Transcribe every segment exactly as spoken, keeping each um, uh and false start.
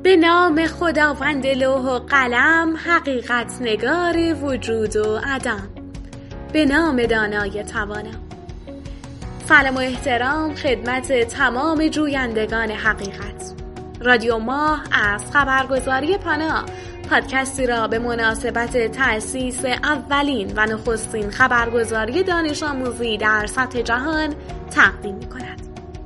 به نام خداوند لوح و قلم، حقیقت نگار وجود و عدم، به نام دانای توانا. سلام و احترام خدمت تمام جویندگان حقیقت. رادیو ماه از خبرگزاری پانا پادکستی را به مناسبت تأسیس اولین و نخستین خبرگزاری دانش آموزی در سطح جهان تقدیم می‌کند.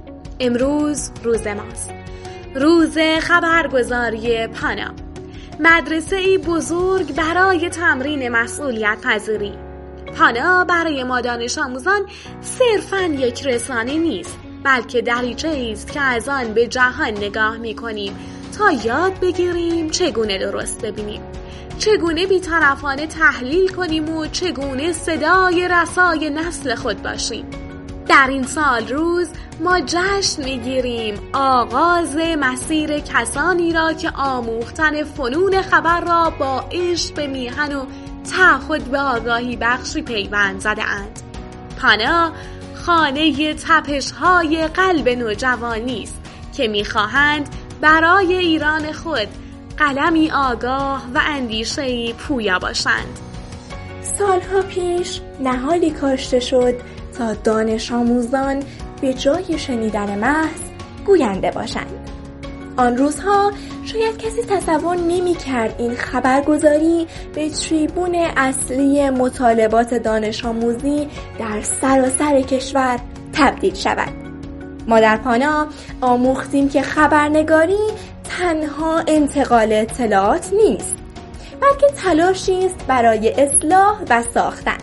امروز روز ماست، روز خبرگزاری پانا، مدرسه‌ای بزرگ برای تمرین مسئولیت پذیری. پانا برای ما دانش آموزان صرفاً یک رسانه نیست، بلکه دریچه‌ای است که از آن به جهان نگاه می‌کنیم تا یاد بگیریم چگونه درست ببینیم، چگونه بی‌طرفانه تحلیل کنیم و چگونه صدای رسای نسل خود باشیم. در این سال روز ما جشن می‌گیریم آغاز مسیر کسانی را که آموختن فنون خبر را با عشق به میهن و تعهد به آگاهی بخشی پیوند زده اند. پانا خانه تپش‌های قلب نوجوانی است که می‌خواهند برای ایران خود قلمی آگاه و اندیشه‌ای پویا باشند. سالها پیش نهالی کاشته شد تا دانش آموزان به جای شنیدن محض گوینده باشند. آن روزها شاید کسی تصور نمی کرد این خبرگزاری به تریبون اصلی مطالبات دانش آموزی در سراسر کشور تبدیل شود. ما در پانا آموختیم که خبرنگاری تنها انتقال اطلاعات نیست، بلکه تلاشی است برای اصلاح و ساختن.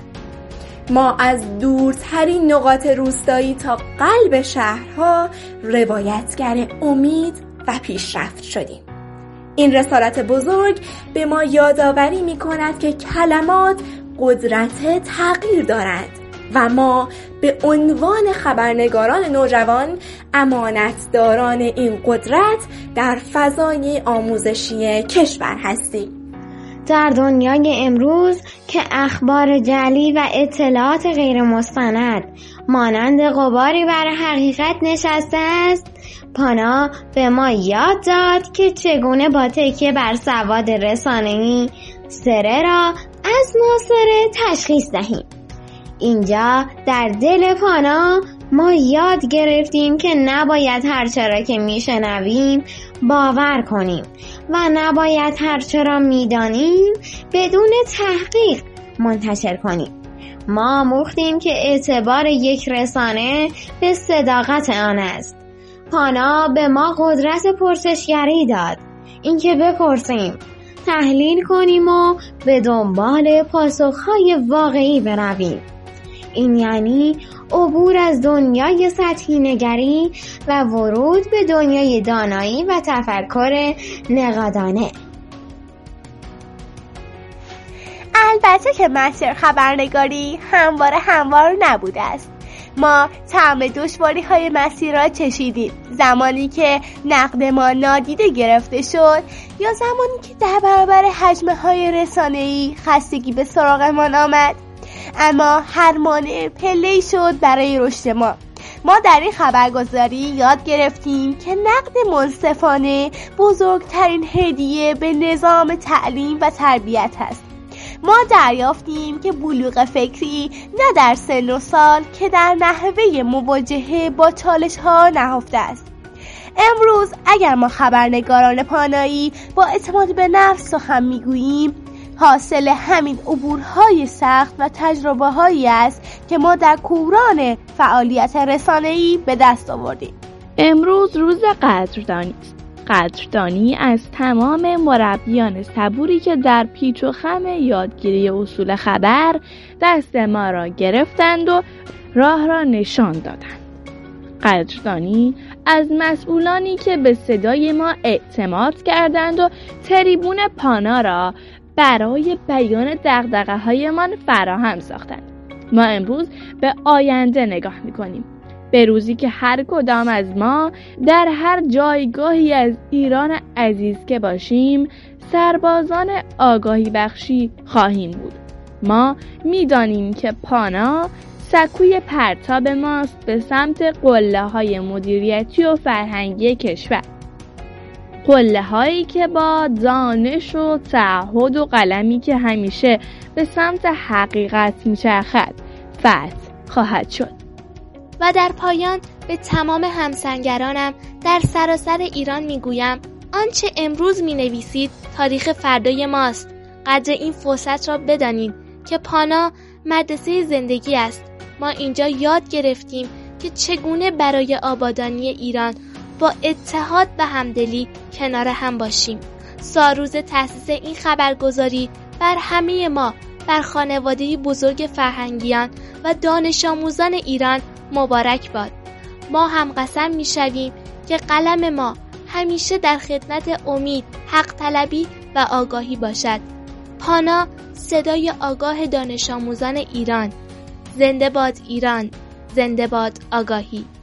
ما از دورترین نقاط روستایی تا قلب شهرها روایتگر امید و پیشرفت شدیم. این رسالت بزرگ به ما یادآوری می‌کند که کلمات قدرت تغییر دارند و ما به عنوان خبرنگاران نوجوان امانتداران این قدرت در فضای آموزشی کشور هستیم. در دنیای امروز که اخبار جعلی و اطلاعات غیر مستند مانند غباری بر حقیقت نشسته است، پانا به ما یاد داد که چگونه با تکیه بر سواد رسانه‌ای سره را از ناسره تشخیص دهیم. اینجا در دل پانا ما یاد گرفتیم که نباید هرچه را که میشنویم باور کنیم و نباید هرچه را میدانیم بدون تحقیق منتشر کنیم. ما آموختیم که اعتبار یک رسانه به صداقت آن است. پانا به ما قدرت پرسشگری داد، اینکه بپرسیم، تحلیل کنیم و به دنبال پاسخهای واقعی برویم. این یعنی عبور از دنیای سطحی نگری و ورود به دنیای دانایی و تفکر نقادانه. البته که مسیر خبرنگاری همواره هموار نبوده است. ما طعم دشواری های مسیر را چشیدیم، زمانی که نقد ما نادیده گرفته شد یا زمانی که در برابر حجم های رسانه‌ای خستگی به سراغمان آمد. اما هر مانع پله‌ای شد برای رشد ما. ما در این خبرگزاری یاد گرفتیم که نقد منصفانه بزرگترین هدیه به نظام تعلیم و تربیت است. ما دریافتیم که بلوغ فکری نه در سن و سال که در نحوه مواجهه با چالش ها نهفته است. امروز اگر ما خبرنگاران پانایی با اعتماد به نفس سخن میگوییم، حاصل همین عبورهای سخت و تجربه هایی است که ما در کوران فعالیت رسانه‌ای به دست آوردیم. امروز روز قدردانی است. قدردانی از تمام مربیان صبوری که در پیچ و خم یادگیری اصول خبر دست ما را گرفتند و راه را نشان دادند. قدردانی از مسئولانی که به صدای ما اعتماد کردند و تریبون پانا را برای بیان دغدغه‌هایمان فراهم ساختند. ما امروز به آینده نگاه می‌کنیم، به روزی که هر کدام از ما در هر جایگاهی از ایران عزیز که باشیم سربازان آگاهی بخشی خواهیم بود. ما می‌دانیم که پانا سکوی پرتاب ماست به سمت قله‌های مدیریتی و فرهنگی کشور. قله هایی که با دانش و تعهد و قلمی که همیشه به سمت حقیقت میچرخد فتح خواهد شد. و در پایان به تمام همسنگرانم در سراسر ایران میگویم آنچه امروز مینویسید تاریخ فردای ماست. قدر این فرصت را بدانید که پانا مدرسه زندگی است. ما اینجا یاد گرفتیم که چگونه برای آبادانی ایران با اتحاد و همدلی کنار هم باشیم. سالروز تأسیس این خبرگزاری بر همه ما، بر خانواده بزرگ فرهنگیان و دانش آموزان ایران مبارک باد. ما هم قسم می شویم که قلم ما همیشه در خدمت امید، حق طلبی و آگاهی باشد. پانا، صدای آگاه دانش آموزان ایران. زنده باد ایران، زنده باد آگاهی.